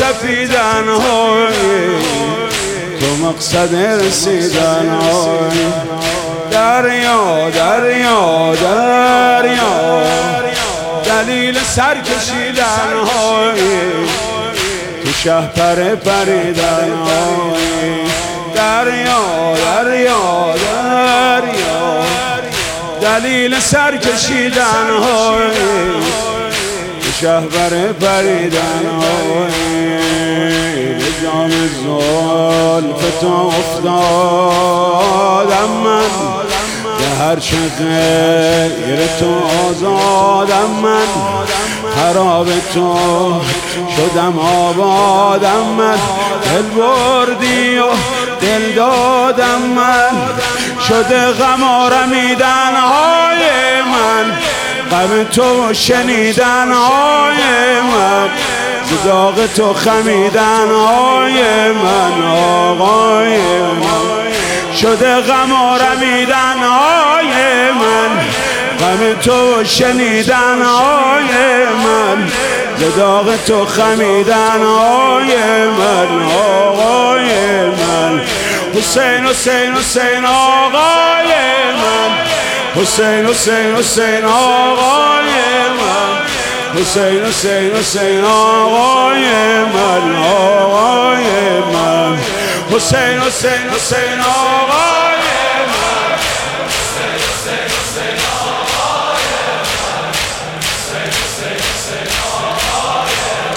تپیدن های تو مقصد رسیدن های دریا دریا دریا دلیل سر کشیدن های تو شهپر پریدن های دریا دریا دریا دلیل سر کشیدن های تو شهپر پریدن های به جام زلف تو افتادم من به هر چه غیر تو آزادم من خراب تو شدم آبادم من دل بردی و دل دادم من شده غم آرمیدن های من غم تو شنیدن های من ز داغ تو خمیدن های من آقای من شده غم آرمیدن های من غم تو شنیدن های من ز داغ تو خمیدن های من آقای من حسین حسین حسین آقای من حسین حسین حسین آقای من حسین حسین حسین آقای من آقای من حسین حسین حسین آقای من حسین حسین حسین آقای من حسین حسین حسین آقای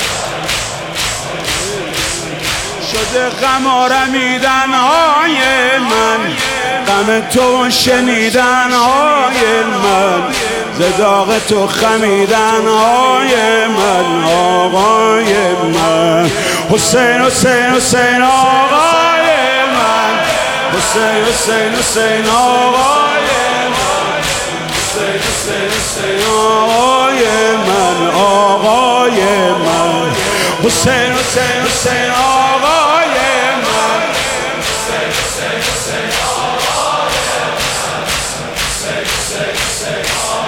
من شده غم آرمیدن های من غم تو شنیدن های من ز داغ تو خمیدن های من آقای من حسین حسین حسین آقای من حسین حسین حسین آقای من حسین حسین حسین آقای من آقای من حسین حسین حسین آقای من حسین حسین حسین آقای من حسین حسین حسین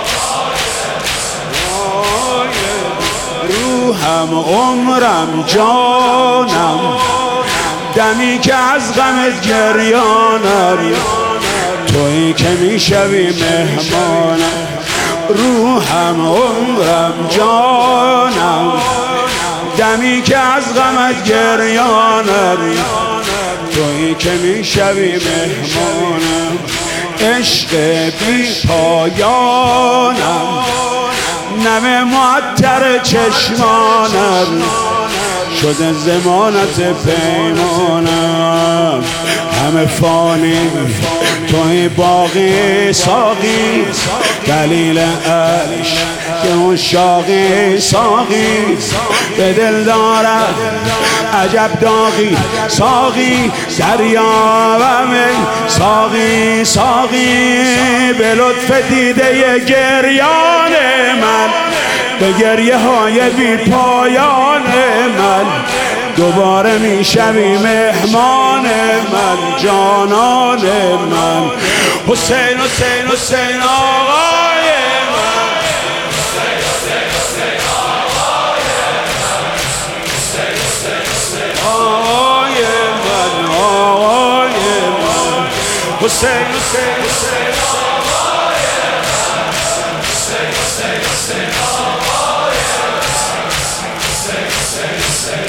روحم عمرم جانم دمی که از غمت گریانم تویی که میشوی مهمانم روحم عمرم جانم دمی که از غمت گریانم تویی که میشوی مهمانم عشق بی پایانم نم معطر چشمانم شده ضمانت پیمانم همه فانی توی باقی ساقی دلیل عشق که اون شاقی ساقی به دل دارم عجب داغی ساقی دریابم ساقی ساقی به لطف دیده گریان من به گریه های بی پایان من دوباره میشوی مهمان من جانان من حسین حسین حسین آقای من حسین حسین حسین آقای من حسین حسین حسین آقای من آقای من حسین حسین حسین آقای من حسین حسین حسین آقای من حسین حسین حسین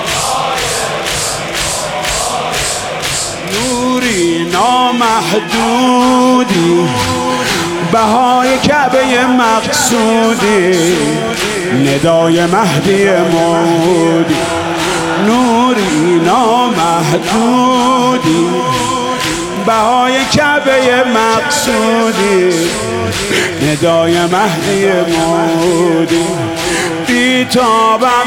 نوری نامحدودی بهای کعبه مقصودی ندای مهدی موعودی نوری نامحدودی بهای کعبه مقصودی ندای مهدی موعودی بیتابم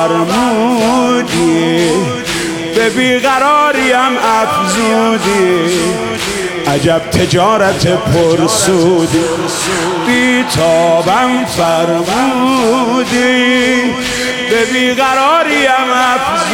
فرمودی به بیقراریم افزودی عجب تجارت پرسودی بیتابم فرمودی به بیقراریم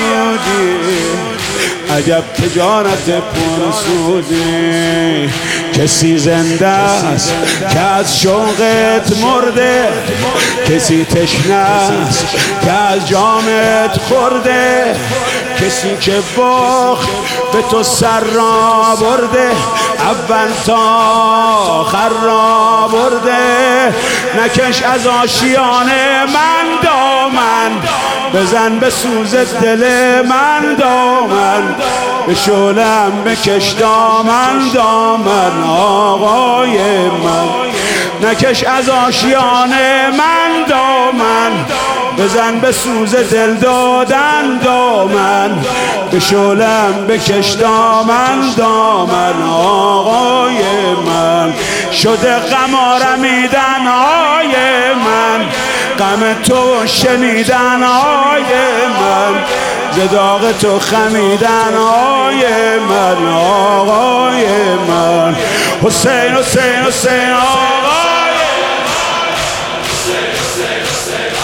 افزودی عجب تجارت پرسودی کسی زنده است که از شوقت مرده، کسی تشنه است که از جامت خورده، کسی که باخت به تو سر را برده، اول تا آخر را برده. نکش از آشیانه من دامن، بزن به سوز دل من دامن، به شعله‌ام بکش دامن دامن آقای من. نکش از آشیانه من دامن، بزن به سوز دل دادن دامن، به شعله‌ام بکش دامن دامن آقای من. شده غم آرمیدن های من، غم تو شنیدن های من، ز داغ تو خمیدن های من آقای من. حسین حسین حسین آقای من.